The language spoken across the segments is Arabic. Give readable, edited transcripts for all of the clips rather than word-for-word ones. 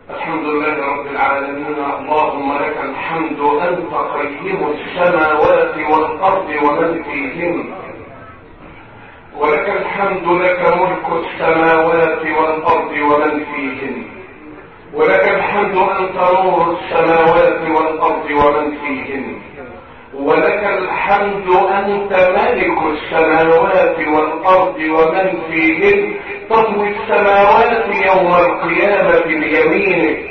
الحمد لله رب العالمين. اللهم لك الحمد أنت قيم السماوات والأرض ومن فيهن، ولك الحمد لك ملك السماوات والأرض ومن فيهن، ولك الحمد أنت نور السماوات والأرض ومن فيهن، ولك الحمد أنت ملك السماوات والأرض ومن فيهن، تطوي السماوات يوم القيامة بيمينك،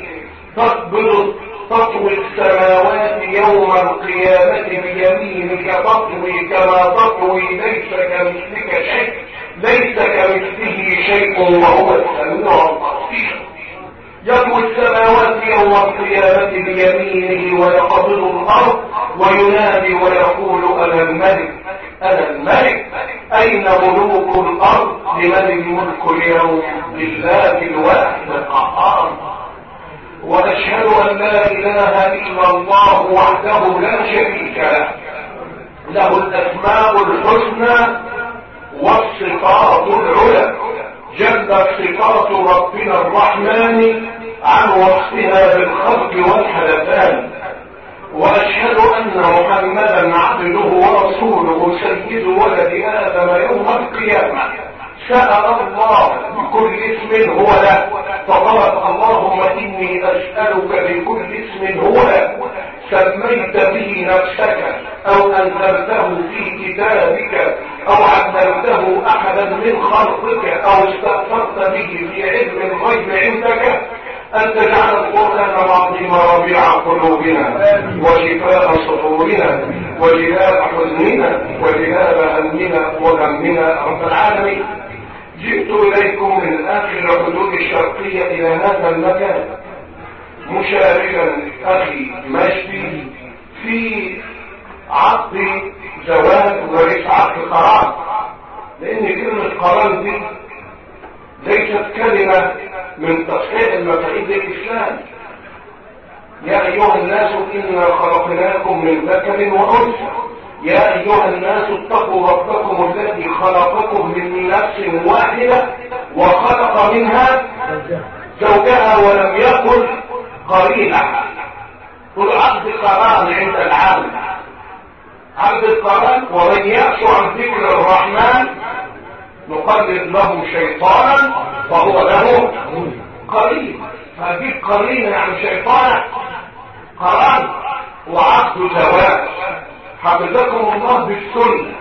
تطوي السماوات يوم القيامة بيمينك، تطوي كما تطوي، ليس كمثله شيء وهو السميع البصير. يطوي السماوات يوم القيامة بيمينه ويقبض الأرض وينادي ويقول أنا الملك أنا الملك، أين ملوك الأرض؟ لمن الملك اليوم؟ لله الواحد القهار. وأشهد أن لا إله إلا الله وحده لا شريك له، له الأسماء الحسنى والصفات العلى، جلت صفات ربنا الرحمن عن وصفها بالخلق والحدثان. وأشهد أن محمدا عبده ورسوله سيد ولد آدم يوم القيامة. سأل الله بكل اسم هو له، فقال اللهم إني أسألك بكل اسم هو له سميت به نفسك أو أنزلته في كتابك أو علمته أحدا من خلقك أو استأثرت به في علم الغيب عندك أن تجعل القرآن العظيم ربيع قلوبنا وشفاء صدورنا وجلاء حزننا وجلاء همنا وغمنا رب العالمين. جئت إليكم من آخر الحدود الشرقية إلى هذا المكان مشاركا أخي مجدي في عقد زواج وليس عقد قرار، لأن كلمة قرار دي ليست كلمة من تصحيح المفاهيم الإسلام. يا أيها الناس إنا خلقناكم من ذكر وأنثى، يا أيها الناس اتقوا ربكم الذي خلقكم من نفس واحدة وخلق منها زوجها ولم يقل قرينها. قل عبد القران عند العالم، عبد القران ومن يعش عن ذكر الرحمن نقلد له شيطانا فهو له قرين. فهذه قرينة يعني شيطان قران وعقد زواج. حفظكم الله بالسنة.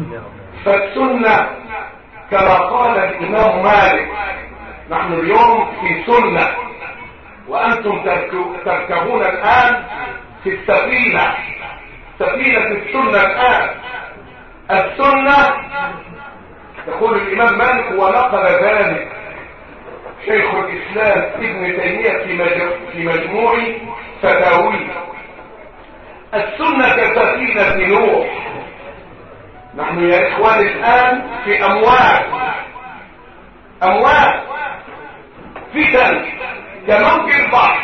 فالسنة كما قال الإمام مالك نحن اليوم في سنة وأنتم تركبون الآن في السفينة، سفينة السنة الآن. السنة يقول الإمام مالك ونقل ذلك شيخ الإسلام ابن تيمية في مجموع فتاويه. السنة كسفينة نوح. نحن يا إخوان الآن في أمواج فتن كموج البحر،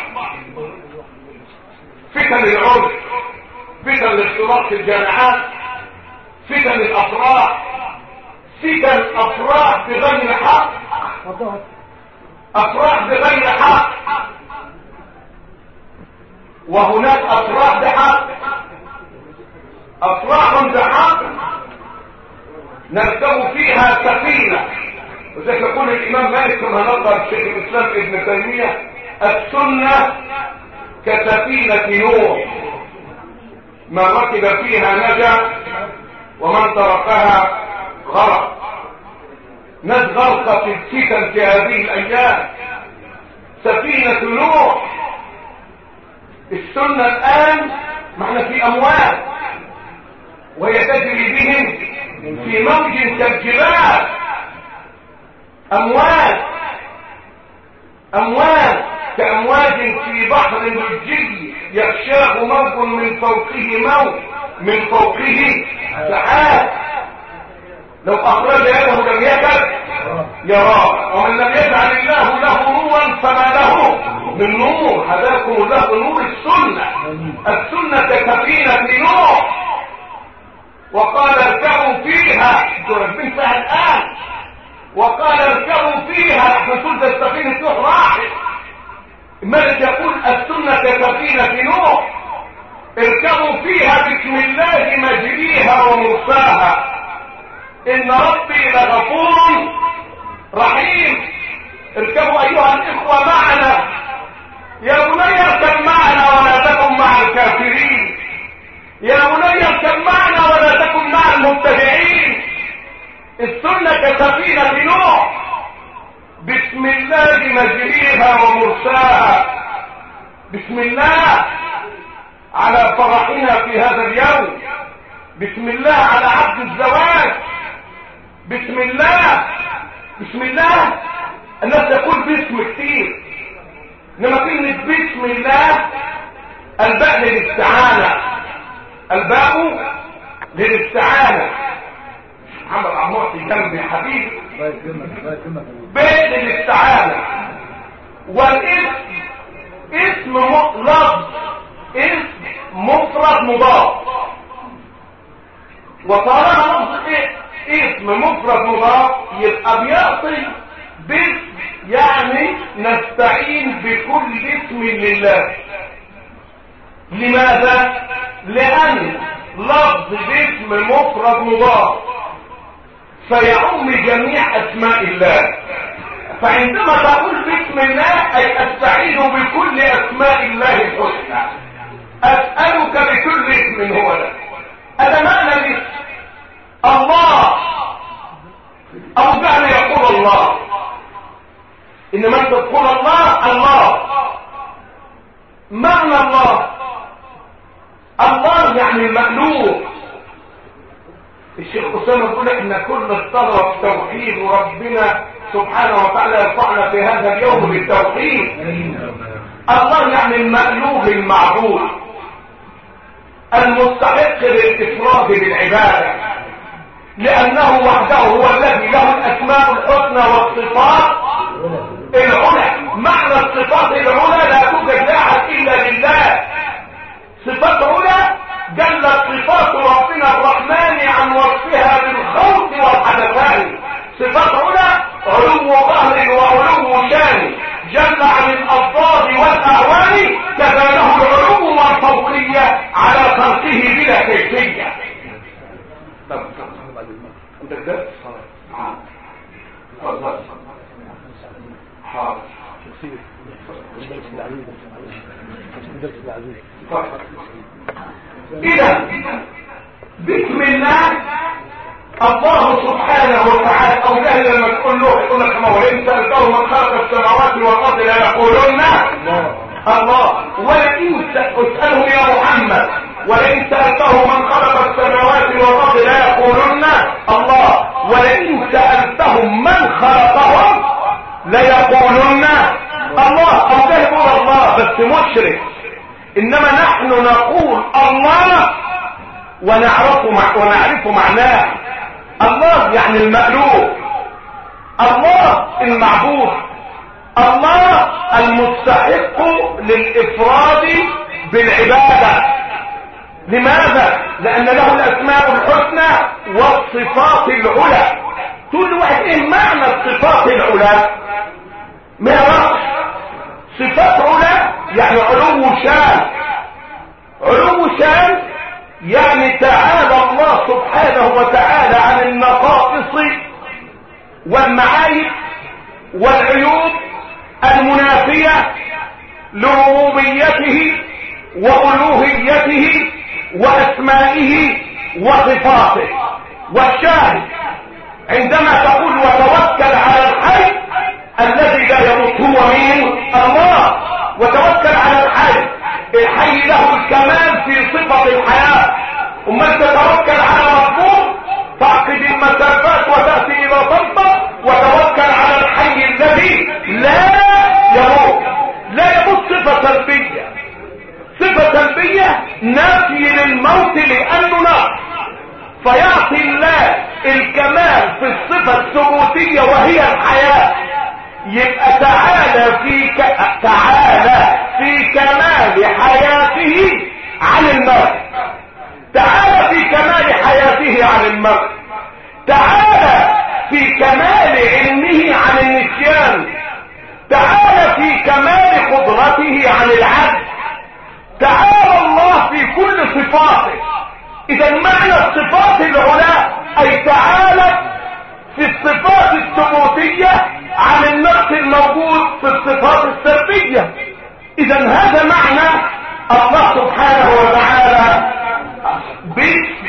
فتن العرف، فتن الاختلاط في الجامعات، فتن الأفراح، فتن أفراح بغير حق، أفراح بغير حق، وهناك أفراح بحق، أفراح بحق نركب فيها سفينة. وذلك يقول الإمام مالك كما نقل شيخ الإسلام ابن تيمية السنة كسفينة نوح، من ركب فيها نجا ومن تركها غرق. ناس غرقت في الفتن في هذه الأيام. سفينة نوح السنة الآن معنا في أموال وهي تجري بهم في موج كالجبال. أموال كأمواج في بحر لجي يغشاه موج من فوقه موج من فوقه سحاب. لو أخرج يده لم يكد يراه، ومن لم يجعل الله له نورا فما له من نور. هداكم الله نور السنة. السنة كسفينة نوح وقال اركبوا فيها، راكبين فيها الآن، وقال اركبوا فيها. احنا كل ده سفينة نوح راحت، الملك يقول السنة كسفينة نوح اركبوا فيها بسم الله مجريها ومرساها ان ربي لغفور رحيم. اركبوا ايها الاخوة معنا، يا بني اركب معنا ولا تكن مع الكافرين، يا بني اركب معنا ولا تكن مع المبتدعين. السنة كسفينة نوح بسم الله مجريها ومرساها. بسم الله على فرحنا في هذا اليوم، بسم الله على عقد الزواج، بسم الله بسم الله. الناس تقول باسم كتير، انما كلمة بسم الله الباء للاستعانة، الباء للاستعانة. محمد عمار في جنبي حبيبي، باء للاستعانة. والاسم اسم لفظ، اسم مفرد مضاف، وطالما اسم مفرد مضاف يبقى بيعطي باسم، يعني نستعين بكل اسم لله. لماذا؟ لأن لفظ باسم مفرد مضاف فيعم جميع أسماء الله. فعندما تقول باسم الله أي أستعين بكل أسماء الله الحسنى، أسألك بكل اسم هو لك. هذا معنى الاسم. الله، أو كان يقول الله، إنما أنت تقول الله الله. معنى الله، الله يعني المألوف. الشيخ أسامة يقول إن كل الطلب توحيد، وربنا سبحانه وتعالى يرفعنا في هذا اليوم بالتوحيد. الله يعني المألوف المعبود المستحق للإفراد بالعبادة، لأنه وحده هو الذي له الأسماء الحسنى والصفات العلى. معنى الصفات العلى لا توجد أحد إلا لله. صفات على جلت صفات ربنا الرحمن عن وصفها بالخوف والحدثان. صفات على علو ظهر وعلو شان، جل عن الألفاظ والأعوان، كذا له العلو والفوقية على خلقه بلا كيفية. انت كده حاضر إذا بسم الله الله سبحانه وتعالى. أو جهل لما تقول له يقول لك ما ولئن سألته من خلق السماوات والأرض لا يقولون الله. ولئن اسألهم يا محمد، ولئن سألته من خلق السماوات والأرض لا يقولون الله. ولئن سألتهم من خلقهم لا يقولون الله. أو جهل يقول الله بس مشرك، إنما نحن نقول الله ونعرف معناه. الله يعني المألوف، الله المعبود، الله المستحق للإفراد بالعبادة. لماذا؟ لأن له الأسماء الحسنى والصفات العلى. تقول واحد ايه معنى الصفات العلى؟ ما يعرفش. صفات على يعني علو شان، علو شان يعني تعالى الله سبحانه وتعالى عن النقائص والمعايب والعيوب المنافية لربوبيته وألوهيته وأسمائه وصفاته. والشاهد عندما تقول وتوكل على الحي الذي لا يموت هو مين؟ الله. وتوكل على الحي، الحي له الكمال في صفة الحياة. وما تتوكل على مطلوب تعقد المسافات وتأتي إلى طلبة. وتوكل على الحي الذي لا يموت. لا يموت صفة سلبية، صفة سلبية نافي للموت لأنه نقص، فيعطي الله الكمال في الصفة الثبوتية وهي الحياة. يبقى تعالى في كمال حياته عن الموت، تعالى في كمال حياته عن الموت، تعالى في كمال علمه عن النسيان، تعالى في كمال قدرته عن العجز. تعالى الله في كل صفاته. اذا معنى الصفات العلى اي تعالى في الصفات الثبوتية عن النقص الموجود في الصفات السلبية. اذا هذا معنى الله سبحانه وتعالى باسم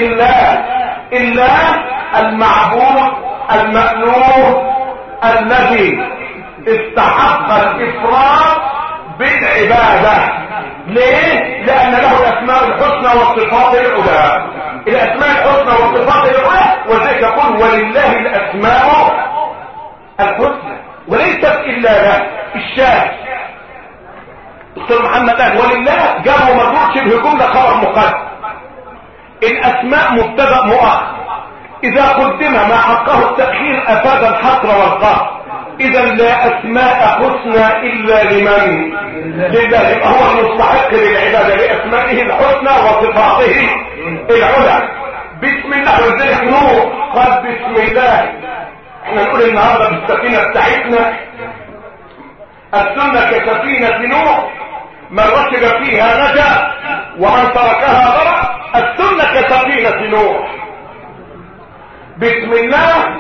الله المعبود المألوه الذي استحق الافراد بالعبادة. ليه؟ لان له الاسماء الحسنى والصفات العلى. الاسماء الحسنى والصفات العلى، وذلك يقول ولله الاسماء الحسنى وليست الا له. الشاهد دكتور محمد قال ولله جمع ومجرور شبه جمله خبر مقدم. الاسماء مبتدا مؤخر، اذا قدم ما حقه التاخير افاد الحصر والقهر. اذا لا اسماء حسنى الا لمن؟ لله. هو المستحق للعباده باسمائه الحسنى وصفاته العلى. بسم الله ولذلك نور قال بسم الله. احنا نقول النهارده بالسفينه بتاعتنا السنه كسفينه نوح، من ركب فيها نجا ومن تركها غرق. السنه كسفينه نوح. بسم الله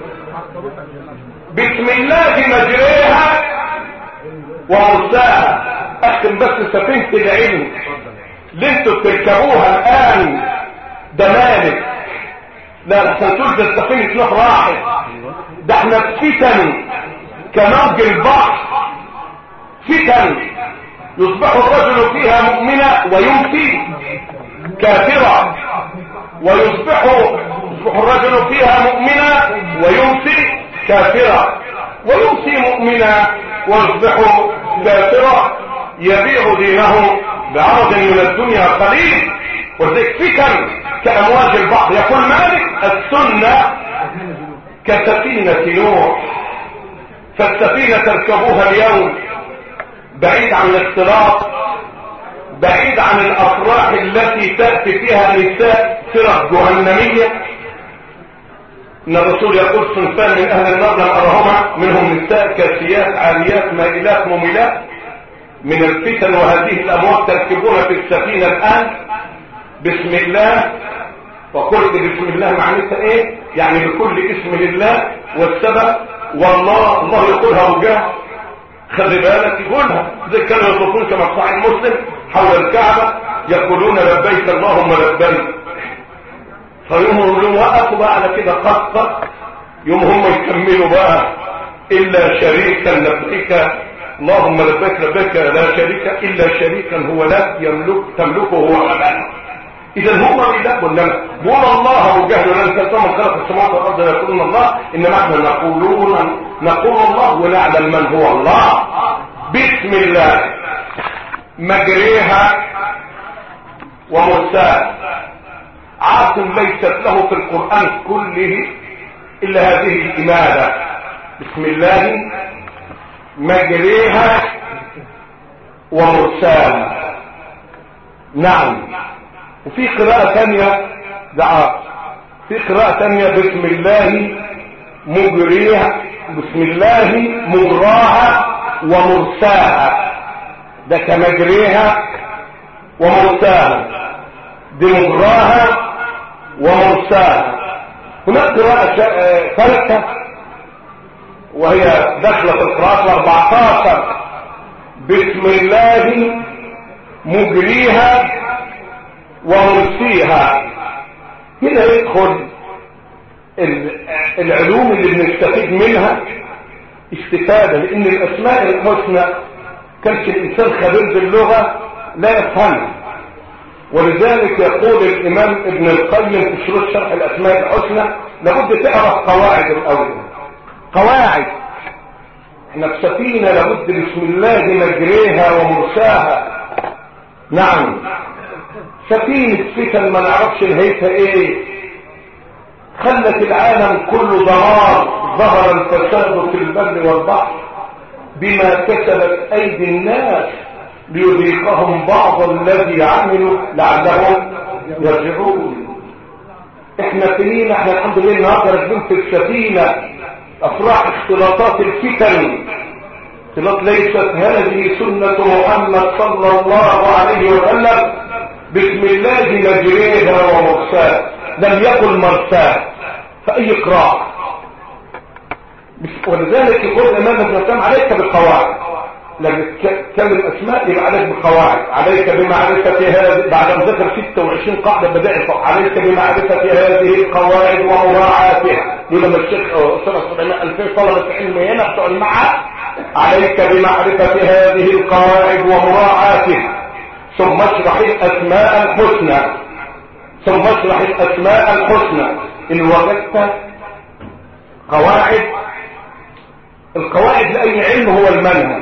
بسم الله مجريها ومرساها. اختم بس سفينة العلم اللي انتوا بتركبوها الان ده مالك. لا لحسن تقول ده سفينة نوح راحت. ده احنا في فتن كموج البحر، فتن يصبح الرجل فيها مؤمنا ويمسي كافرا، ويصبح الرجل فيها مؤمنا ويمسي كافرا، ويمسي مؤمنا ويصبح كافرا، يبيع دينه بعرض من الدنيا قليل. وذلك فتن كأمواج البحر. يقول مالك السنة كسفينة نوح. فالسفينة تركبوها اليوم بعيد عن الاختلاط، بعيد عن الافراح التي تأتي فيها النساء فرق جهنمية. ان الرسول يقول صنفان من اهل النار لم ارهما، منهم نساء كاسيات عاريات مائلات مميلات. من الفتن وهذه الاموال تركبون في السفينة الان بسم الله. وقلت بسم الله معناتها ايه؟ يعني بكل اسم لله. والسبب والله، الله يقولها وجاه، خلي بالك يقولها. زي كانوا يطوفون كما في صحيح مسلم حول الكعبة يقولون لبيك اللهم لبيك. فيوم وقفوا بقى على كده قصة، يوم هم يكملوا بقى الا شريكا لبيك اللهم لبيك لبيك لا شريك الا شريكا هو لك تملكه هو امانه. اذا هم بالله كلنا بقول الله وجهل لن تلتم خلق السماوات والارض يقولون الله، انما احنا نقول الله ونعلم من هو الله. بسم الله مجريها ومرساها. عاصم ليست له في القرآن كله الا هذه الإمالة. بسم الله مجريها ومرساها. نعم. وفي قراءة ثانية في قراءة ثانية بسم الله مجريها، بسم الله مجراها ومرساها. ده كمجريها ومرساها، دي مجراها ومرساها. هناك قراءة ثالثة وهي داخلة في القراءة 14 بسم الله مجريها ومرسيها. هنا يدخل العلوم اللي بنستفيد منها استفادة، لان الاسماء الحسنى كانش الانسان خبير باللغة لا يفهمها. ولذلك يقول الامام ابن القيم في شروط شرح الاسماء الحسنى لابد تعرف قواعد الاول. قواعد احنا في سفينة لابد بسم الله مجريها ومرساها. نعم. سفينة فتن ما نعرفش نهايتها ايه، خلت العالم كله دمار. ظهر الفساد في البر والبحر بما كسبت ايدي الناس ليذيقهم بعض الذي عملوا لعلهم يرجعون. احنا فينا احنا الحمد لله النهارده راكبين في السفينه افراح اختلاطات الفتن، ليست هذه سنة محمد صلى الله عليه وسلم بسم الله مجريها ومرساها، لم يقل مرساها فأي قراءة. ولذلك يقول الإمام ابن القيم عليك بالقواعد، لما تكلم أسماء يبقى عليك بالقواعد، عليك بمعرفة هذه بعد أن ذكر 26 قاعدة بدائل، عليك بمعرفة هذه القواعد ومراعاتها. لما الشيخ أستاذ 2000 طلبة علم هنا بتوع المعهد، عليك بمعرفة هذه القواعد ومراعاتها، ثم اشرح الأسماء الحسنى، ثم اشرح الأسماء الحسنى. إن وجدت قواعد، القواعد لأي علم هو المنهج.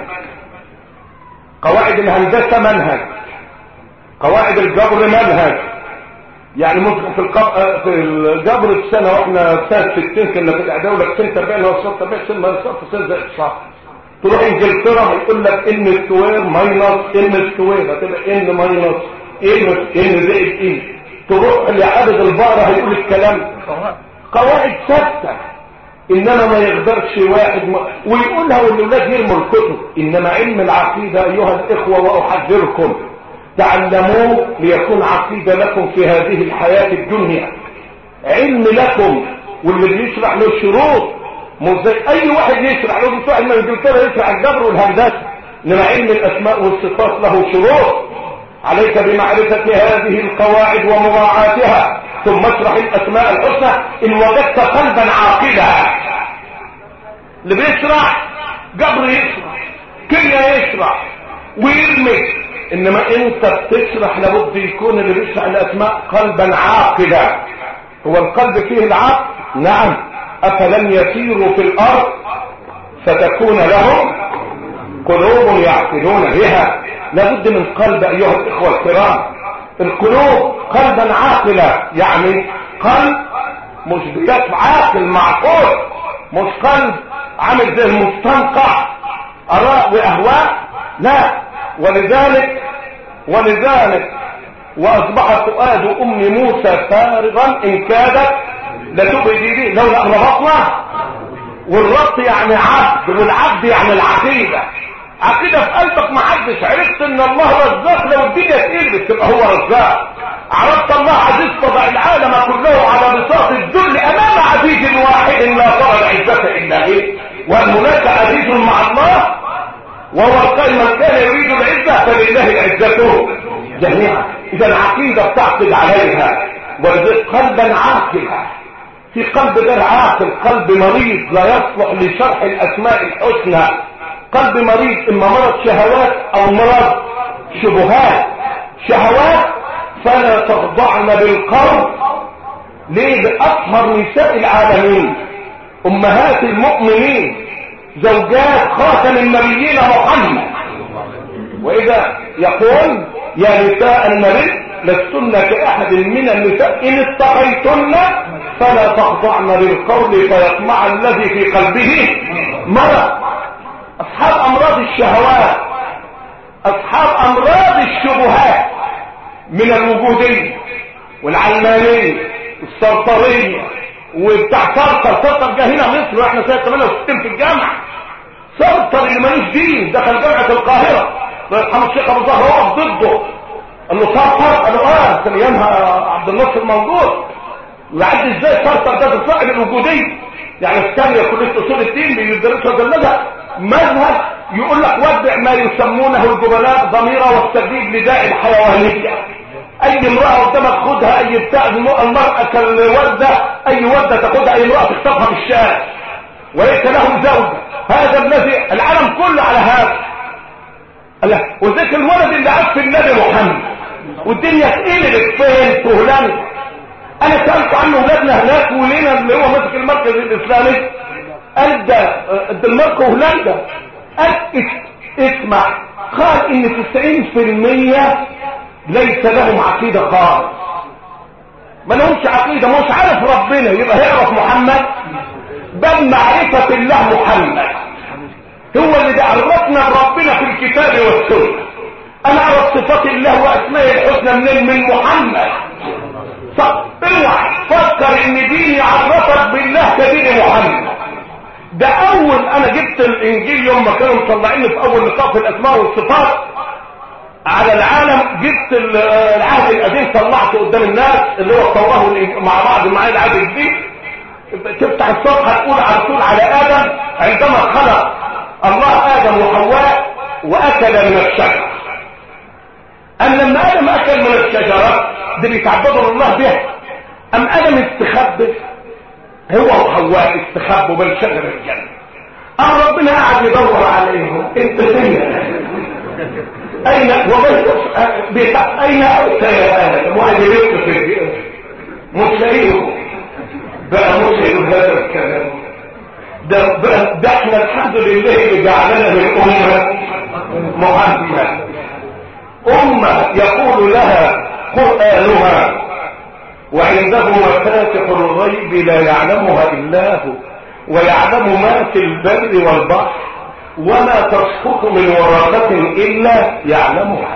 قواعد الهندسة منهج، قواعد الجبر منهج. يعني ممكن في الجبر السنة واحنا سنة 60 كنا في الإعداد ولا سنة 40 ولا سنة 40 سنة ما نصف سنة زي الصح. تروح انجلترا هيقول لك ان سكوير ماينس ان سكوير، هتبقى ان ماينس ان زائد ان. تروح لعدد البقرة هيقول الكلام قواعد ثابتة، انما ما يقدرش واحد ويقولها والولاد يرموا الكتب. انما علم العقيدة ايها الاخوة واحذركم تعلموه ليكون عقيدة لكم في هذه الحياة الدنيا، علم لكم. واللي بيشرح له شروط، مش زي اي واحد يشرح له بتوع من انجلترا يشرح الجبر والهندسة، انما علم الاسماء والصفات له شروط. عليك بمعرفة هذه القواعد ومراعاتها، ثم اشرح الاسماء الحسنى. ان وجدت قلبا عاقلا، اللي بيشرح جبر يشرح، كيمياء يشرح ويرمي، انما انت بتشرح لابد يكون اللي بيشرح الاسماء قلبا عاقلا. هو القلب فيه العقل؟ نعم. افلم يسيروا في الارض فتكون لهم قلوب يعقلون بها. لابد من قلب ايها الاخوة الكرام. القلوب قلبا عاقلا، يعني قلب مش بكف عاقل معقول، مش قلب عامل زي المستنقع اراء واهواء، لا. ولذلك واصبح فؤاد ام موسى فارغا ان كادت لتبدي به لولا ان ربطنا. والربط يعني عبد، والعبد يعني العقيده. عقيده في قلبك، ما حدش عرفت ان الله رزاق لو الدنيا تقلبت تبقى هو رزاق. عرفت الله عزيز طبع العالم كله على بساط الذل امام عزيز واحد لا ترى العزه الا به. وان هناك عزيز مع الله وهو القائل من كان يريد العزة فلله العزة جميعا. اذا العقيدة بتعقد عليها، ولذلك قلبا عاقلا. في قلب غير عاقل، قلب مريض لا يصلح لشرح الاسماء الحسنى، قلب مريض، اما مرض شهوات او مرض شبهات. شهوات فلا تخضعن بالقول. ليه؟ بأطهر نساء العالمين، امهات المؤمنين، زوجات خاتم النبيين محمد. واذا يقول يا نساء النبي لستن كأحد من النساء ان اتقيتن فلا تخضعن بالقول فيطمع الذي في قلبه مرض. اصحاب امراض الشهوات، اصحاب امراض الشبهات من الوجودية والعلمانية والسرطرية وبتاع سرطر جه هنا مصر واحنا سنة 68 في الجامعة. سرطر اللي مالوش دين دخل جامعة القاهرة، رحمه الشيخ ابو زهر وقف ضده، قال له سرطر، قال له كان ايامها عبد الناصر موجود. وعد ازاي سرطر ده بصاحب الوجودية؟ يعني في ثانية كلية اصول الدين بيدرسها جلدها مذهب يقول لك ودع ما يسمونه الجبلاء ضميرا واستجيب لداء الحيوانية. اي امرأة قدامك خدها، اي بتاع المرأة كالوردة، اي وردة تاخدها، اي امرأة تخطفها في الشارع وليس له زوجة. هذا الذي العالم كله على هذا. وذلك الولد اللي عاش في النبي محمد والدنيا اتقلبت فين؟ في هولندا. انا سألت عنه ولادنا هناك ولينا اللي هو ماسك المركز الاسلامي قال ده الدنمارك وهولندا. قال اسمع، قال ان 90% ليس لهم عقيدة خالص، ما لهمش عقيدة، مش عارف ربنا يبقى هيعرف محمد. بل معرفة الله محمد هو اللي عرفنا ربنا في الكتاب والسنة. انا اعرف صفات الله واسمائه الحسنى من محمد. اوعى فكر ان ديني عرفك بالله كدين محمد. ده اول انا جبت الانجيل يوم ما كانوا مطلعيني في اول لقاء في الاسماء والصفات على العالم، جبت العهد القديم طلعته قدام الناس اللي هو التوراه مع بعض معايا العهد الجديد. تفتح الصفحه تقول على طول على ادم عندما خلق الله ادم وحواء واكل من الشجره. ان لما ادم اكل من الشجره دي بيتعبدوا الله بها، ام ادم استخبى هو وحواء استخبوا بين شجر الجنه. ربنا قاعد يدور عليهم، انت فين؟ اين اين انت يا ادم؟ واحد يلف في مش لاقيهم بقى، مش لاقيهم هذا الكلام ده احنا الحمد لله اللي جعلنا من محمد امه يقول لها قرانها وعنده مفاتح الغيب لا يعلمها الا هو ويعلم ما في البر والبحر وما تسقط من ورقة الا يعلمها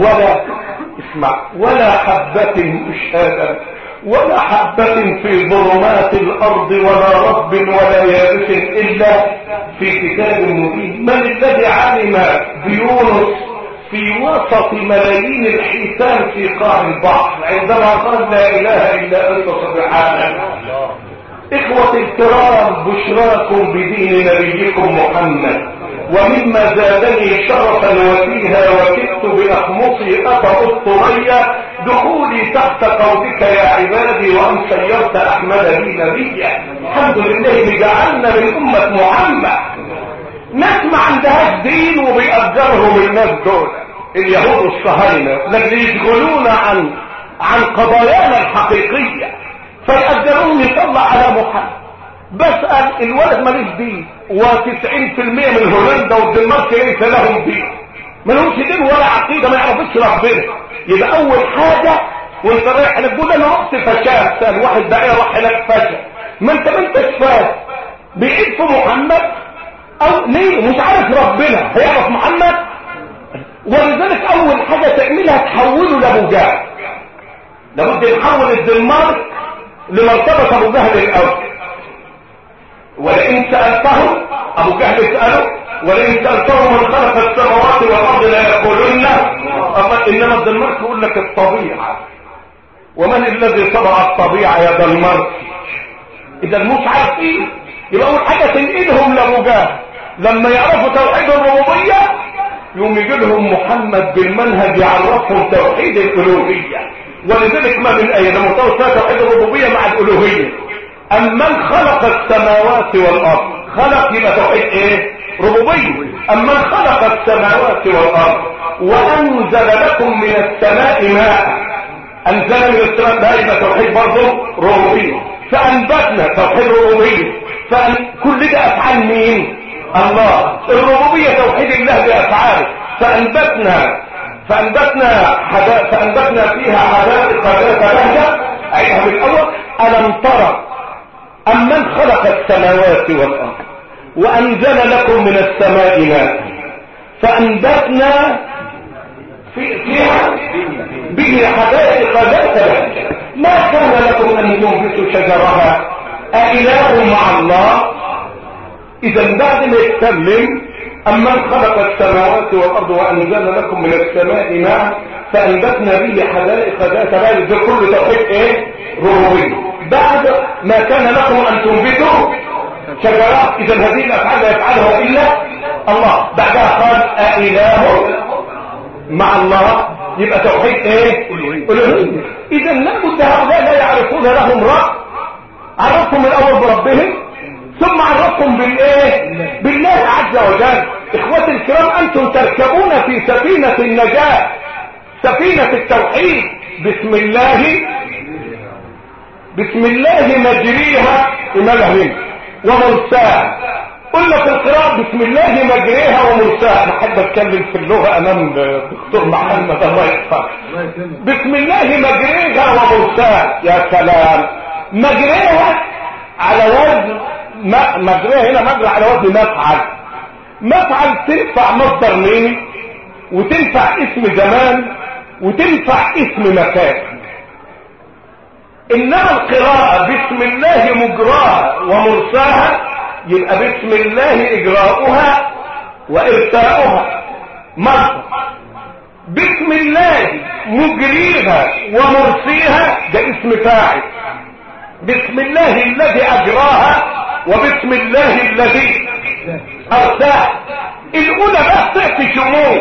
ولا حبة مش هذا ولا حبة في ظلمات الارض ولا رطب ولا يابس الا في كتاب مبين. من الذي علم بيونس في وسط ملايين الحيتان في قاع البحر عندما قال لا اله الا انت سبحانك؟ اخوة الكرام، بشراكم بدين نبيكم محمد. ومما زادني شرفا وفيها وكدت باخمصي اطأ الطرية دخولي تحت قولك يا عبادي وان سيرت احمد لي نبيا. الحمد لله اللي جعلنا من امة محمد. ناس ما عندهاش دين وبيأجرهم الناس دول اليهود الصهاينة لكن يشغلونا عن قضايانا الحقيقية، فيأجرون يطلع على محمد. بسأل الولد ماليش دين، و90% من هولندا والدنمارك ليس لهم دين، ما لهمش دين ولا عقيدة، ما يعرفوش ربنا. يبقى اول حاجة وانت رايح هناك تقول انا رحت فشل، سأل واحد داعية راح هناك فشل، ما انتش فاهم بيعيد في محمد او ليه مش عارف ربنا هيعرف محمد. ولذلك اول حاجة تعملها تحوله لابو جهل. لابد يحول الدنمارك لمرتبة ابو جهل الاول. ولئن سألتهم ابو جهل اسأله ولئن سألتهم من خلق السماوات والارض لا يقولون انما الدنمارك يقول لك الطبيعة. ومن الذي طبع الطبيعة يا دنماركي؟ اذا مش عارفين. يبقى اول حاجة تنقلهم لابو جهل. لما يعرفوا توحيد الربوبية يوم يجي لهم محمد بالمنهج يعرفهم توحيد الالوهية. ولذلك ما من ايه لما توحيد الربوبية مع الالوهية. أمن خلق السماوات والأرض، خلق يبقى توحيد ايه؟ ربوبية. أمن خلق السماوات والأرض وأنزل لكم من السماء ماء، أنزل من السماء ماء يبقى توحيد برضه ربوبية. فأنبتنا توحيد ربوبية. كل ده أفعال مين؟ الله. الربوبية توحيد الله بأفعاله. فأنبتنا فيها حدائق ذات بهجة. عيدها من الأول. ألم ترى أمن خلق السماوات والأرض وأنزل لكم من السماء ماء فأنبتنا فيها به حدائق ذات بهجة ما كان لكم أن تنبتوا شجرها أإله مع الله. إذا بعد ما يتكلم أمن خلق السماوات والأرض وأنزل لكم من السماء ماء فأنبتنا به حدائق ذات بهجة، ده كل توحيد ايه؟ ربوبية. بعد ما كان لكم ان تنبتوا شجرات، اذا هذه الافعال لا يفعلها الا الله. بعدها قال أإله مع الله، يبقى توحيد ايه؟ الوهية. اذا لابد هؤلاء لا يعرفون لهم رب، عرفهم الاول بربهم ثم عرفهم بالايه؟ بالله عز وجل. اخوتي الكرام، انتم تركبون في سفينة النجاة، سفينة التوحيد. بسم الله مجريها ومرساها. قلنا في القراءة بسم الله مجريها ومرساها. انا احب اتكلم في اللغة امام الدكتور محمد الله يحفظه. بسم الله مجريها ومرساها. يا سلام. مجريها على وزن مجريها هنا مجرى على وزن مفعل تنفع مصدر ميمي وتنفع اسم زمان وتنفع اسم مكان. انما القراءة بسم الله مجراها ومرساها يبقى بسم الله اجراؤها وارساؤها مرة. بسم الله مجريها ومرسيها ده اسم فاعل. بسم الله الذي اجراها وبسم الله الذي ارساها. الاولى بقى تعطي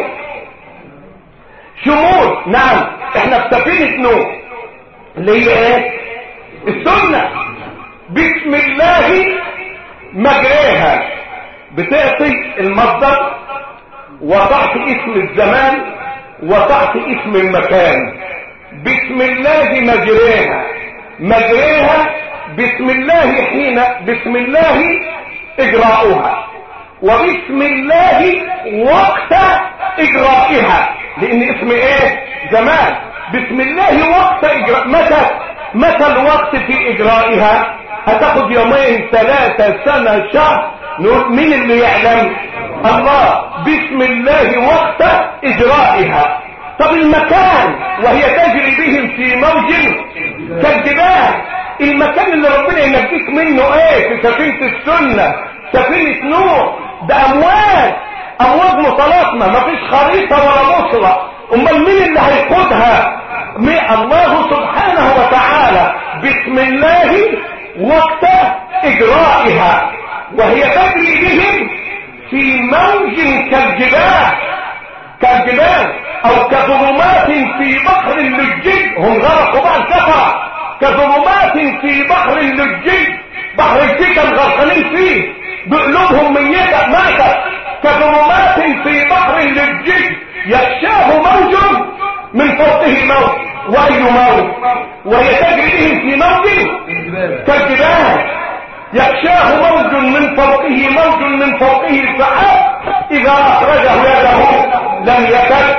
شمول. نعم احنا في سفينة نوح اللي هي ايه؟ السنة. بسم الله مجريها بتعطي المصدر وتعطي اسم الزمان وتعطي اسم المكان. بسم الله مجريها بسم الله حين بسم الله اجراؤها وبسم الله وقت اجرائها، لان اسم ايه؟ زمان. بسم الله وقت اجراء. متى الوقت في اجرائها؟ هتاخد يومين 3 سنة شهر، مين اللي يعلم؟ الله. بسم الله وقت اجرائها. طب المكان وهي تجري بهم في موج كالجبال، المكان اللي ربنا ينجيك منه ايه في سفينة السنة؟ سفينة نوح ده امواج متلاطمة، مفيش خريطة ولا بوصلة. امال مين اللي هيقودها؟ الله سبحانه وتعالى. بسم الله وقت اجرائها وهي تجري بهم في موج كالجبال او كظلمات في بحر اللجي. هم غرقوا بقى الكفر. كظلمات في بحر اللجي. بحر الجي كان غرقانين فيه بقلوبهم ماتت. كظلمات في بحر اللجي يغشاه موج من فوقه موج. واي موج؟ وهي تجري بهم في موج كالجبال يغشاه موج من فوقه سحاب اذا اخرجه يده لم يكد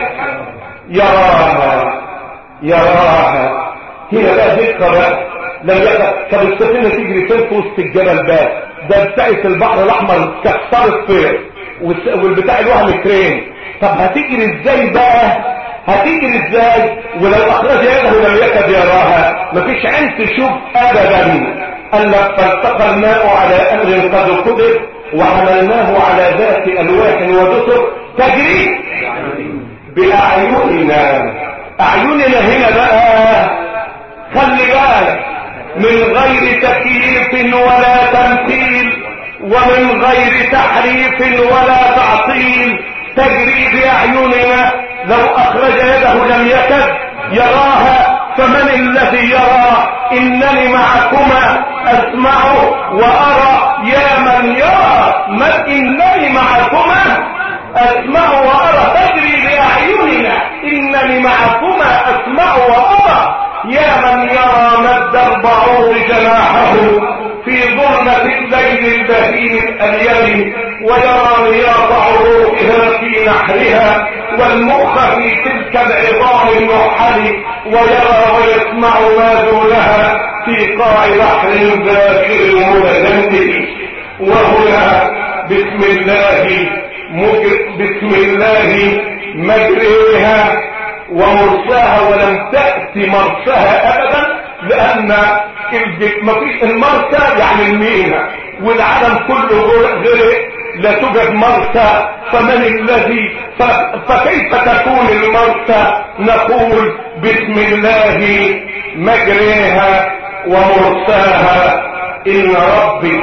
يراها. هنا بقى ذكر بقى لم يكد. طب السفينه تجري فين؟ في وسط الجبل ده بتاعت البحر الاحمر كسرت فيه والبتاع الوهم مترين. طب هتجري ازاي بقى؟ ولو اخرج يده لم يكد يراها. مفيش عين تشوف ابدا. قال لك فالتقى الماء على امر قد قدر وحملناه على ذات الواح ودسر تجري باعيننا. اعيننا هنا بقى خلي بالك، من غير تكييف ولا تمثيل ومن غير تحريف ولا تعطيل. تجري باعيننا. لو اخرج يده لم يكد يراها. فمن الذي يرى؟ انني معكما اسمع وارى. يا من يرى انني معكما اسمع وارى. تجري باعيننا. انني معكما اسمع وارى. يا من يرى مد البعوض جناحه في ظلمة الليل البهيم اليم ويرى رياض عروقها في نحرها والمخ في تلك العظام الموحل ويرى ويسمع ما دونها في قاع بحر ذاكر متجمد. وهنا بسم الله مجريها ومرساها ولم تأتي مرساها ابدا، لان مفيش المرسى يعني المينا والعالم كله غرق، لا توجد مرسى. فمن الذي فكيف تكون المرسى؟ نقول بسم الله مجريها ومرساها. ان ربي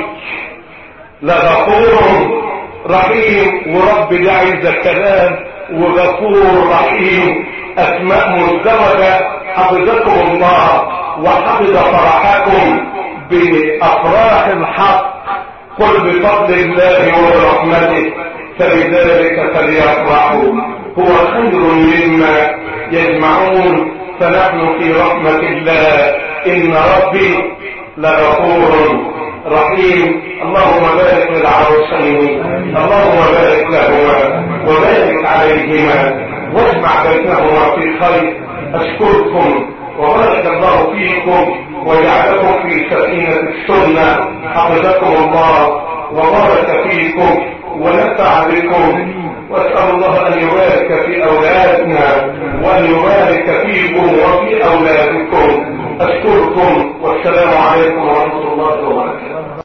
لغفور رحيم. ورب ده عايز كلام. وغفور رحيم اسماء مزدوجة. حفظكم الله وحفظ فرحكم بافراح الحق. قل بفضل الله ورحمته فبذلك فليفرحوا هو خير مما يجمعون. فنحن في رحمة الله. ان ربي لغفور رحيم. اللهم بارك للعروسين، اللهم بارك لهما وبارك عليهما واجمع بينهما في خير. اشكركم وبارك الله فيكم وجعلكم في سفينة السنة. حفظكم الله وبارك فيكم ونفع بكم. واسأل الله ان يبارك في اولادنا وان يبارك فيكم وفي اولادكم. اشكركم والسلام عليكم ورحمة الله وبركاته.